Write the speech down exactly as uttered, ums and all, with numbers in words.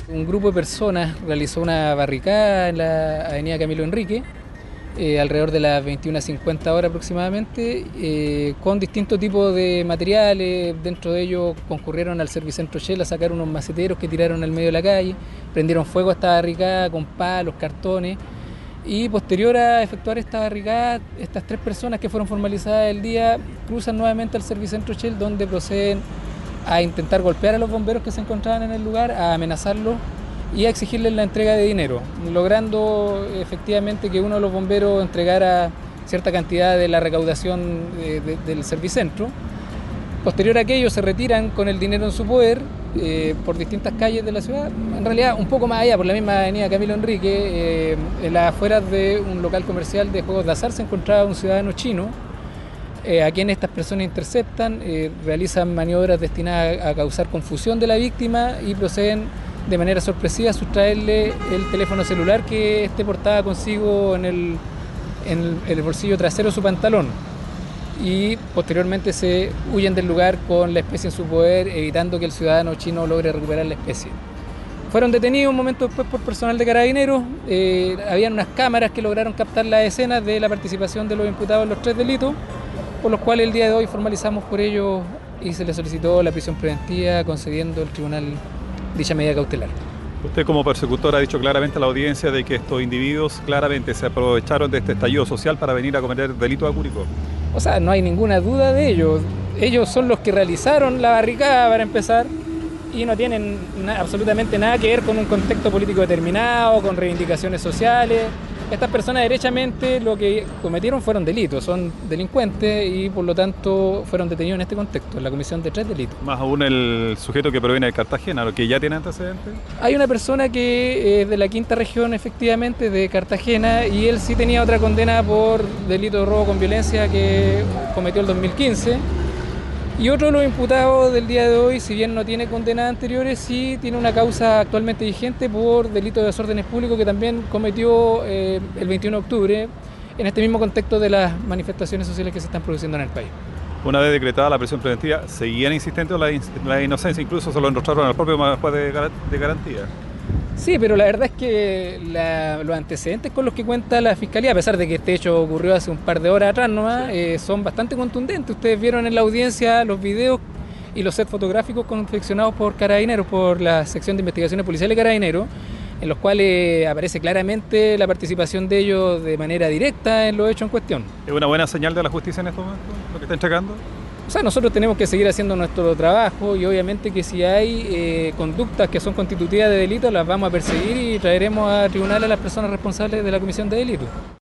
Un grupo de personas realizó una barricada en la avenida Camilo Enrique, eh, alrededor de las veintiuna cincuenta horas aproximadamente, eh, con distintos tipos de materiales. Dentro de ellos concurrieron al Servicentro Shell a sacar unos maceteros que tiraron al medio de la calle, prendieron fuego a esta barricada con palos, cartones, y posterior a efectuar esta barricada, estas tres personas que fueron formalizadas el día cruzan nuevamente al Servicentro Shell, donde proceden a intentar golpear a los bomberos que se encontraban en el lugar, a amenazarlos y a exigirles la entrega de dinero, logrando efectivamente que uno de los bomberos entregara cierta cantidad de la recaudación de, de, del Servicentro. Posterior a aquello se retiran con el dinero en su poder eh, por distintas calles de la ciudad, en realidad un poco más allá, por la misma avenida Camilo Enrique, eh, en las afueras de un local comercial de juegos de azar se encontraba un ciudadano chino, Eh, a quien estas personas interceptan, eh, realizan maniobras destinadas a causar confusión de la víctima y proceden de manera sorpresiva a sustraerle el teléfono celular que éste portaba consigo en el, en el, en el bolsillo trasero de su pantalón, y posteriormente se huyen del lugar con la especie en su poder, evitando que el ciudadano chino logre recuperar la especie. Fueron detenidos un momento después por personal de Carabineros. Eh, habían unas cámaras que lograron captar las escenas de la participación de los imputados en los tres delitos, por los cuales el día de hoy formalizamos por ellos y se les solicitó la prisión preventiva, concediendo el tribunal dicha medida cautelar. Usted como persecutor ha dicho claramente a la audiencia de que estos individuos claramente se aprovecharon de este estallido social para venir a cometer delitos a Curicó. O sea, no hay ninguna duda de ello. Ellos son los que realizaron la barricada para empezar y no tienen na- absolutamente nada que ver con un contexto político determinado, con reivindicaciones sociales. Estas personas derechamente lo que cometieron fueron delitos, son delincuentes y por lo tanto fueron detenidos en este contexto, en la comisión de tres delitos. Más aún el sujeto que proviene de Cartagena, lo que ya tiene antecedentes. Hay una persona que es de la quinta región, efectivamente, de Cartagena, y él sí tenía otra condena por delito de robo con violencia que cometió el dos mil quince. Y otro de los imputados del día de hoy, si bien no tiene condenas anteriores, sí tiene una causa actualmente vigente por delito de desórdenes públicos que también cometió eh, el veintiuno de octubre, en este mismo contexto de las manifestaciones sociales que se están produciendo en el país. Una vez decretada la prisión preventiva, seguían insistentes en la, in- la inocencia, incluso se lo enrostraron al propio juez de, gar- de garantía. Sí, pero la verdad es que la, los antecedentes con los que cuenta la Fiscalía, a pesar de que este hecho ocurrió hace un par de horas atrás nomás, eh, son bastante contundentes. Ustedes vieron en la audiencia los videos y los sets fotográficos confeccionados por Carabineros, por la sección de investigaciones policiales de Carabineros, en los cuales aparece claramente la participación de ellos de manera directa en los hechos en cuestión. ¿Es una buena señal de la justicia en estos momentos, lo que está entregando? O sea, nosotros tenemos que seguir haciendo nuestro trabajo y obviamente que si hay eh, conductas que son constitutivas de delito, las vamos a perseguir y traeremos a tribunal a las personas responsables de la comisión de delitos.